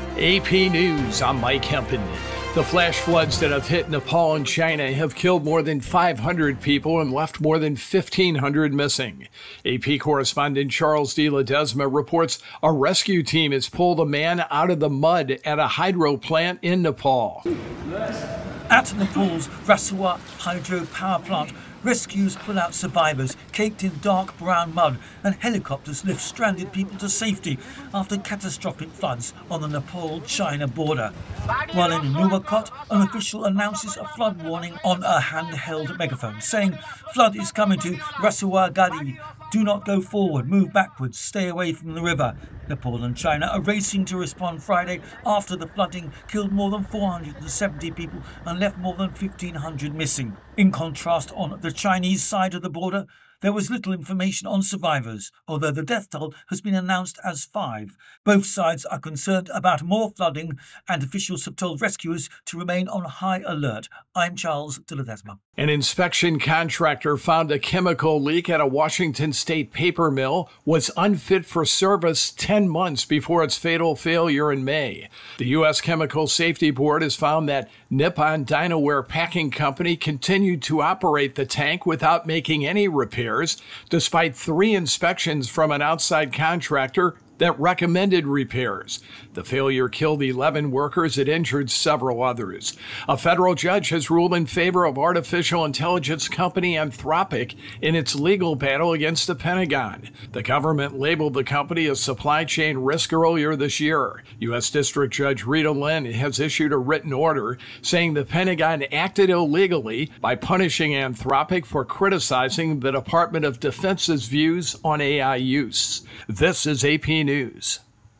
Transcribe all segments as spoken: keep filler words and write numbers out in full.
A P News, I'm Mike Hempen. The flash floods that have hit Nepal and China have killed more than five hundred people and left more than fifteen hundred missing. A P correspondent Charles de Ledesma reports a rescue team has pulled a man out of the mud at a hydro plant in Nepal. At Nepal's Rasuwa hydro power plant, rescuers pull out survivors caked in dark brown mud, and helicopters lift stranded people to safety after catastrophic floods on the Nepal-China border. While in Nuwakot, an official announces a flood warning on a handheld megaphone, saying, "Flood is coming to Rasuwa Gadi. Do not go forward, move backwards, stay away from the river." Nepal and China are racing to respond Friday after the flooding killed more than four hundred seventy people and left more than fifteen hundred missing. In contrast, on the Chinese side of the border, there was little information on survivors, although the death toll has been announced as five. Both sides are concerned about more flooding, and officials have told rescuers to remain on high alert. I'm Charles de Ledesma. An inspection contractor found a chemical leak at a Washington state paper mill was unfit for service ten months before its fatal failure in May. The U S Chemical Safety Board has found that Nippon Dinaware Packing Company continued to operate the tank without making any repairs, despite three inspections from an outside contractor that recommended repairs. The failure killed eleven workers and injured several others. A federal judge has ruled in favor of artificial intelligence company Anthropic in its legal battle against the Pentagon. The government labeled the company a supply chain risk earlier this year. U S District Judge Rita Lynn has issued a written order saying the Pentagon acted illegally by punishing Anthropic for criticizing the Department of Defense's views on A I use. This is A P News.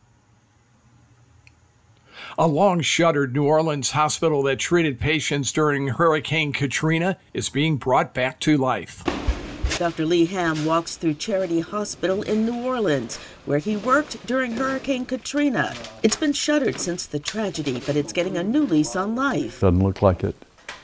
A long-shuttered New Orleans hospital that treated patients during Hurricane Katrina is being brought back to life. Doctor Lee Ham walks through Charity Hospital in New Orleans, where he worked during Hurricane Katrina. It's been shuttered since the tragedy, but it's getting a new lease on life. Doesn't look like it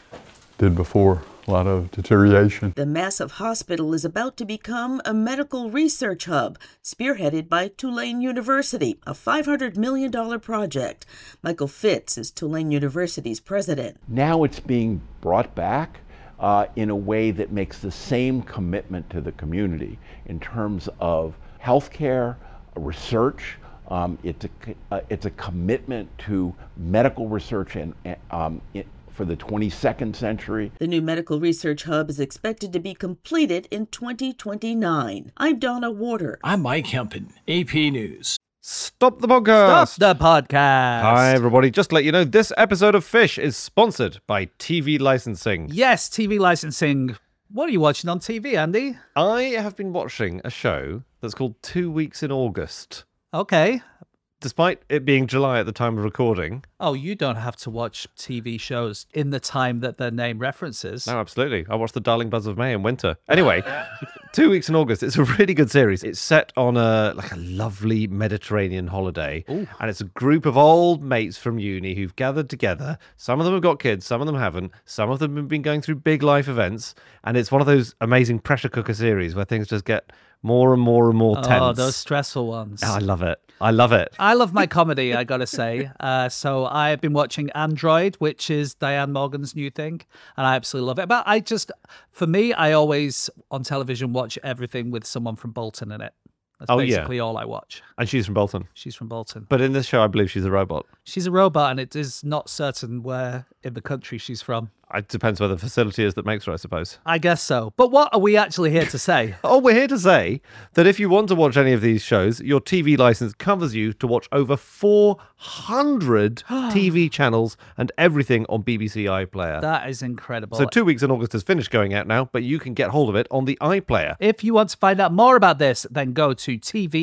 did before. A lot of deterioration. The massive hospital is about to become a medical research hub, spearheaded by Tulane University, a five hundred million dollars project. Michael Fitz is Tulane University's president. Now it's being brought back uh, in a way that makes the same commitment to the community in terms of healthcare, research. Um, it's, a, uh, it's a commitment to medical research and um, it, for the twenty-second century. The new medical research hub is expected to be completed in twenty twenty-nine. I'm Donna Warder. I'm Mike Hempen, A P News. Stop the podcast. Stop the podcast. Hi, everybody. Just to let you know, this episode of Fish is sponsored by T V licensing. Yes, T V licensing. What are you watching on T V, Andy? I have been watching a show that's called Two Weeks in August. Okay. Despite it being July at the time of recording. Oh, you don't have to watch T V shows in the time that their name references. No, absolutely. I watched The Darling Buzz of May in winter. Anyway, Two Weeks in August. It's a really good series. It's set on a like a lovely Mediterranean holiday. Ooh. And it's a group of old mates from uni who've gathered together. Some of them have got kids, some of them haven't. Some of them have been going through big life events. And it's one of those amazing pressure cooker series where things just get more and more and more tense. Oh, those stressful ones. Oh, I love it. I love it. I love my comedy, I gotta say. Uh, so I've been watching Android, which is Diane Morgan's new thing, and I absolutely love it. But I just, for me, I always, on television, watch everything with someone from Bolton in it. That's oh, basically yeah. all I watch. And she's from Bolton. She's from Bolton. But in this show, I believe she's a robot. She's a robot, and it is not certain where in the country she's from. It depends where the facility is that makes her, I suppose. I guess so. But what are we actually here to say? Oh, we're here to say that if you want to watch any of these shows, your T V license covers you to watch over four hundred T V channels and everything on B B C iPlayer. That is incredible. So Two Weeks in August has finished going out now, but you can get hold of it on the iPlayer. If you want to find out more about this, then go to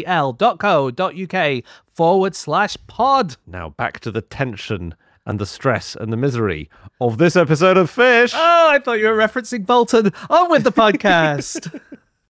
tvl.co.uk forward slash pod. Now back to the tension and the stress and the misery of this episode of Fish. Oh, I thought you were referencing Bolton. On with the podcast.